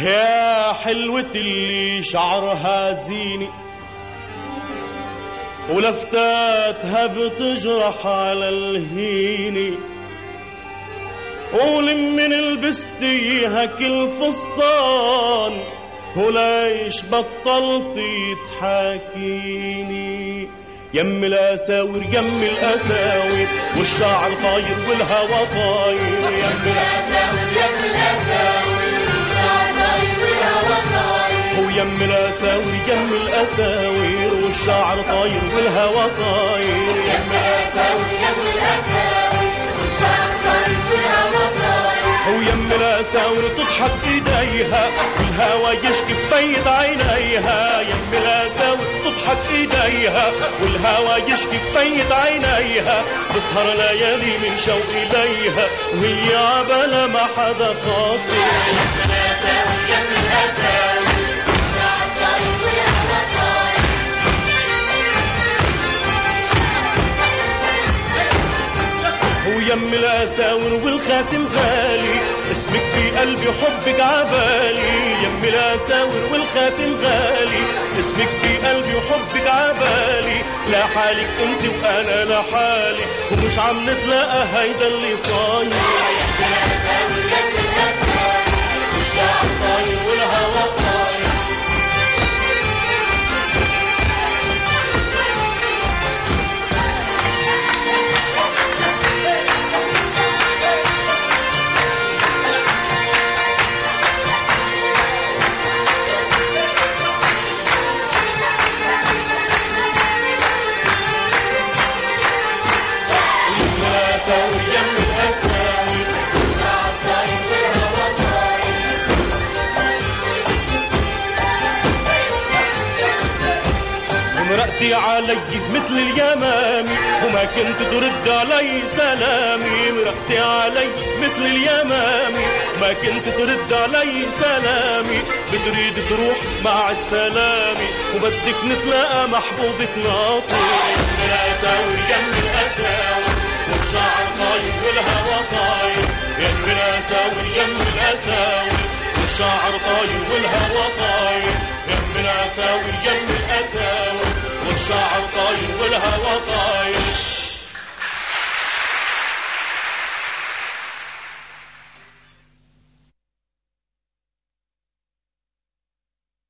يا حلوة اللي شعرها زيني ولفتاتها بتجرح على الهيني، ولمن لبستيها كل فستان وليش بطلتي تحاكيني؟ يم الاساور يم الاساور والشعر طاير والهوى طاير، يم الاساور يم الاساور والشعر طاير والهوى طاير، ويم الاساور يم الاساور والشعر طاير والهوى طاير، يم الاساور يم الاساور والشعر طاير والهوى طاير، ويم الاساور تضحك ايديها والهوى يشكي ببيض عينيها، يم الاساور تضحك ايديها والهوى يشكي ببيض عينيها، بسهر ليالي من شوق اليها وهي عبالة ما حدا خاطر، يم الاساور يم الاساور والشعر طاير والهوى طاير، ويم الاساور والخاتم غالي اسمك بقلبي حبك عبالي، يم الاساور والخاتم غالي اسمك بقلبي وحبك عبالي، لا حالك انت وانا لا حالي ومش عم نتلاقى هيدا اللي صاير، يم الاساور يم الاساور والشعر طاير والهوى طاير، مرقتي علي مثل اليمامي وما كنت ترد علي سلامي، مرقتي علي مثل اليمامي وما كنت ترد علي سلامي، بتريد تروح مع السلامي وبدك نتلاقى محبوبة ناطر، يم الاساور يم الاساور والشعر طاير والهوى طاير، يم الاساور يم الاساور والشعر طاير والهوى طاير، يم الاساور يم الاساور والشعر طاير والهوى طاير.